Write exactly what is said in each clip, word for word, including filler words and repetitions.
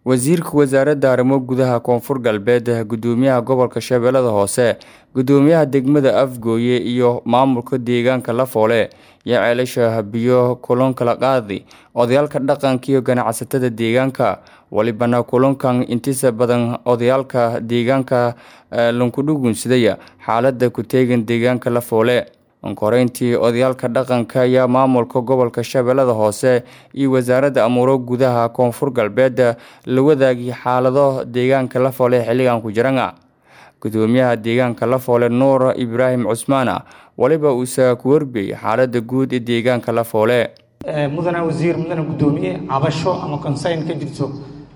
Wasiirka Wasaaradda Arrimo Gudaha Koonfur Galbeed, Gudoomiyaha Gobolka Shabeellada Hoose, Gudoomiyaha Degmada Afgooye iyo Maamulka Deegaanka Lafoole ayaa ceelasha biyo kulan kala qaaday odayaalka dhaqanka iyo ganacsatada deegaanka. Walibana kulankan intiisa badan odayaalka deegaanka lagu dhugunsaday xaaladda ku teegan deegaanka Lafoole. Koreyntii odayaalka dhaqanka ayaa maamulka gobolka Shabeellada Hoose iyo Wasaaradda Arrimo Gudaha Koonfur Galbeed la wadaagay xaalado deegaanka Lafoole xilligan ku jirana. Gudoomiyaha deegaanka Lafoole Nuur Ibraahim Cusmaan waliba uu ku warbiyay xaaladda guud ee deegaanka Lafoole. mudana wasiir mudana gudoomiye cabasho ama concern ka jirto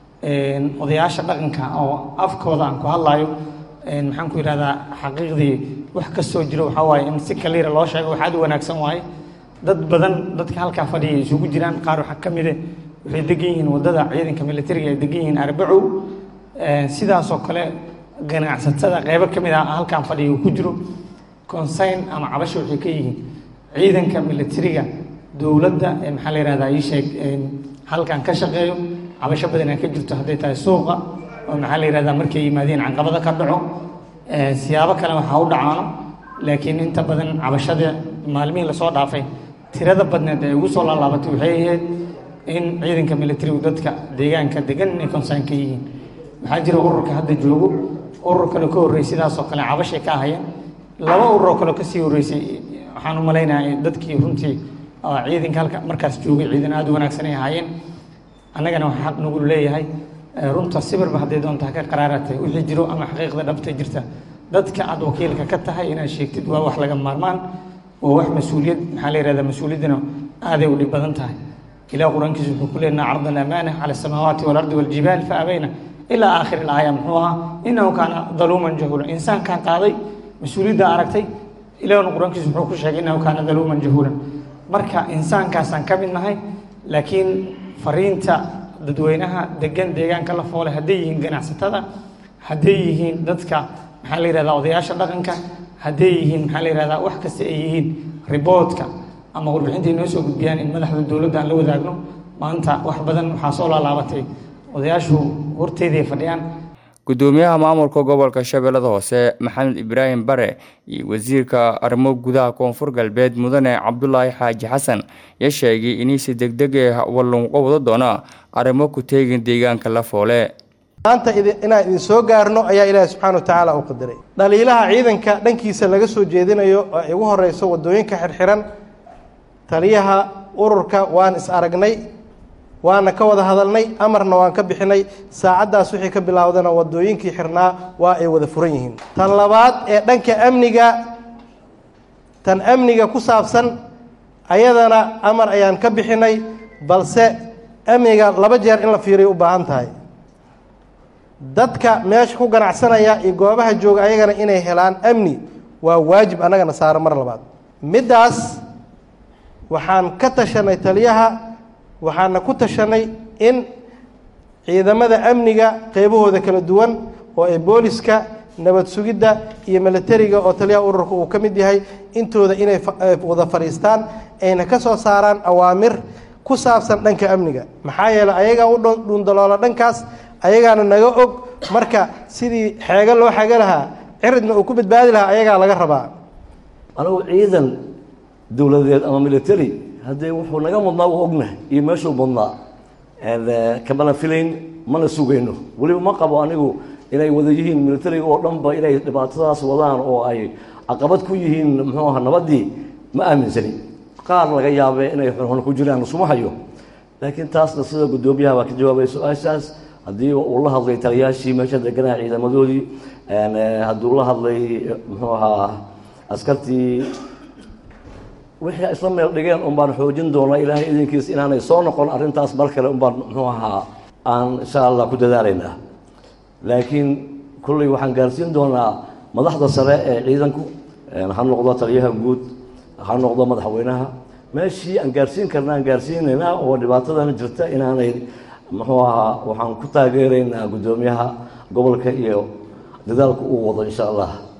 een odayaasha dhaqanka oo afkooda aan ku hadlayo een maxaan ku yiraahdaa xaqiiqdii wax ka soo jiro waxa waaye in si kaliya loo sheego waxa aad wanaagsan waaye dad badan dadka halka fadhiya isugu jiraan qaar waxa kamid ah waxay degan yihiin wadada ciidanka militariga ay degan yihiin Arbaco ee sidaas oo kale ganacsatada qayb kamid ah halkan fadhiyo ku jiro concern ama cabasho waxay ka yihiin ciidanka militariga dawladda ee maxaa la yiraahdaa ay sheeg halkan ka shaqeeyo cabasho badan ka jirto haday tahay suuqa oo maxaa la yiraahdaa markay yimaadeen caqabada ka dhaco ee siyaabo kale waxa u dhacaan laakiin inta badan cabashada maalmihiin la soo dhaafay tirada badneed ee ugu soo laalaabatay waxay ahayd in ciidanka militariga dadka deegaanka degan ay concern ka yihiin waxa jira ururka hadda joogo urur kale ka horeeyay sidaas oo kale cabashay ka hayeen laba urur kale ka sii horeysay waxaan u maleynayaa dadkii runtii ciidanka halka markaas joogay ciidan aad u wanaagsan ay hayeen annagana waxa xaq nagu leeyahay runta sibirba haday doontaa ka qaraaratay wixii jiro ama xaqiiqda dhabta jirta dadka aad wakiilka ka tahay inaad sheegtid waa wax laga maarmaan oo wax mas'uuliyad maxaa la yiraahdaa mas'uuliyadna aad ay u dhib badan tahay ilaa quraankiisu wuxuu ku leeyahay arda al-amaana ala samawati wal ardi wal jibal fa abayna ila aakhir al-aaya muxuha innahu kana dhaluman jahula insaan kan qaaday mas'uuliyadda aragtay ilaa quraankiisu wuxuu ku sheegay innahu kana dhaluman jahula marka insaankaas aan ka mid nahay laakiin fariinta dadweynaha degan deegaanka Lafoole haday yihiin ganacsatada haday yihiin dadka maxaa la yiraahdaa odayaasha dhaqanka haday yihiin maxaa la yiraahdaa wax kasta ay yihiin reportka ama warbixinta inoo soo gudbiyaan in madaxda dawladda aan la wadaagno maanta wax badan waxa soo laalaabatay odayaashu horteedii fadhiyaan. Gudoomiyaha maamulka gobolka Shabeellada Hoose Maxamed Ibraahim Bare iyo wasiirka Arrimo Gudaha Koonfur Galbeed Mudane Cabdullaahi Xaaji Xasan ayaa sheegay in si degdeg ah walloon wada doona arrimo ku teegan deegaanka Lafoole. maanta inaan idin soo gaarno ayaa Ilaahay subxaanahu wa ta'aala u qadaray dhaliilaha ciidanka dhankiisa laga soo jeedinayo ee ugu horeyso wadooyinka xirxiran taliyaha ururka waan is aragnay waana ka wada hadalnay amarna waan ka bixinay saacadaas wixii ka bilaawdana wadooyinkii xirnaa waa ay wada furan yihiin tan labaad ee dhanka amniga tan amniga ku saabsan ayadana amar ayaan ka bixinay balse amniga laba jeer in la fiiriyo u baahan tahay dadka meesha ku ganacsanaya iyo goobaha jooga ayagana inay helaan amni waa waajib annagana saaro mar labaad midaas waxaan ka tashanay taliyaha waxaana ku tashanay in ciidamada amniga qaybahooda kala duwan oo ay booliska nabad sugidda iyo militariga oo taliyaha ururka uu ka mid yahay intooda inay wada fariistaan ayna ka soo saaraan awaamir ku saabsan dhanka amniga maxaa yeelay ayaga u dhundaloola dhankaas ayagaana naga og marka sidii xeega loo xaga lahaa ciridna uu ku badbaadi lahaa ayagaa laga rabaa anigu ciidan dawladeed ama military haddii wuxuu naga mudnaa u ognahay iyo meeshuu mudnaa kamana filayn mana sugayno weliba ma qabo anigu inay wada yihiin militariga oo dhanba inay dhibaatadaas wadaan oo ay caqabad ku yihiin muxuu ahaa nabadii ma aaminsani qaar laga yaabay inay xurxun ku jiraan suma hayo laakiin taasna sida gudoomiyaha waa ka jawaabay su'aashaas haddii uu la hadlay taliyaashii meesha deganaa ciidamadoodii hadduu la hadlay muxuu ahaa askartii wixii isla meel dhigeen un baan xoojin doonaa ilaahay idinkiisa inaanay soo noqon arrintaas mar kale un baan muxuu ahaa aan insha allah ku dadaalaynaa laakiin kulley waxaan gaarsiin doonaa madaxda sare ee ciidanku ha noqdo taliyaha guud ha noqdo madaxweynaha meeshii aan gaarsiin karna aan gaarsiinaynaa oo dhibaatadana jirta inaanay muxuu ahaa waxaan ku taageeraynaa gudoomiyaha gobolka iyo dadaalka uu wado insha allah.